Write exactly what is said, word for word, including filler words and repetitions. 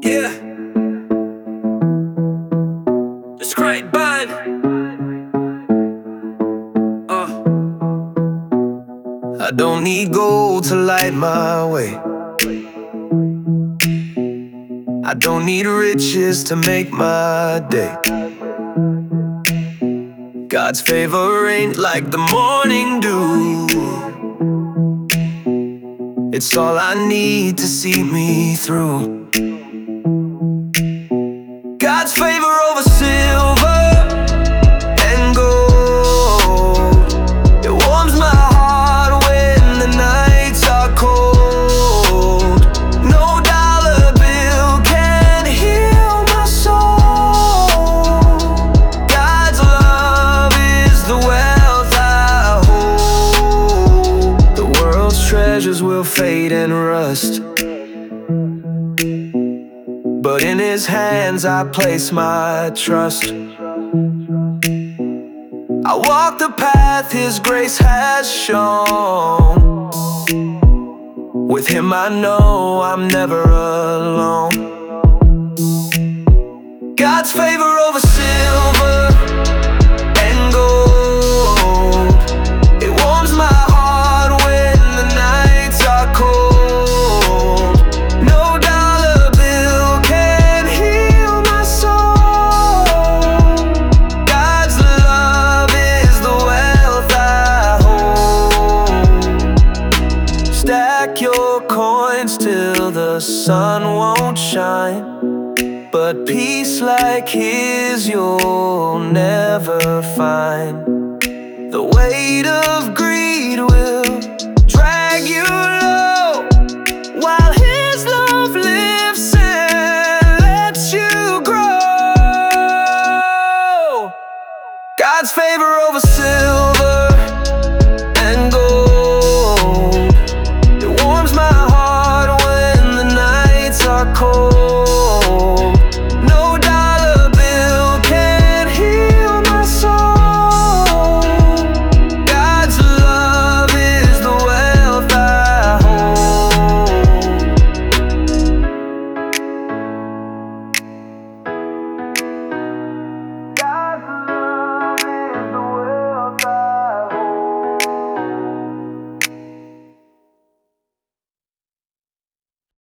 Yeah, it's great bud. Uh. I don't need gold to light my way. I don't need riches to make my day. God's favor ain't like the morning dew. It's all I need to see me through. God's favor over silver and gold. It warms my heart when the nights are cold. No dollar bill can heal my soul. God's love is the wealth I hold. The world's treasures will fade and rust, but in His hands I place my trust. I walk the path His grace has shown. With Him I know I'm never alone. God's favor over silver and gold. It warms my heart when the nights are cold. No dollar bill can heal my soul. God's love is the wealth I hold. Stack your coins till the sun won't shine, but peace like His you'll never find. The weight of greed will drag you low, while His love lifts and lets you grow. God's favor over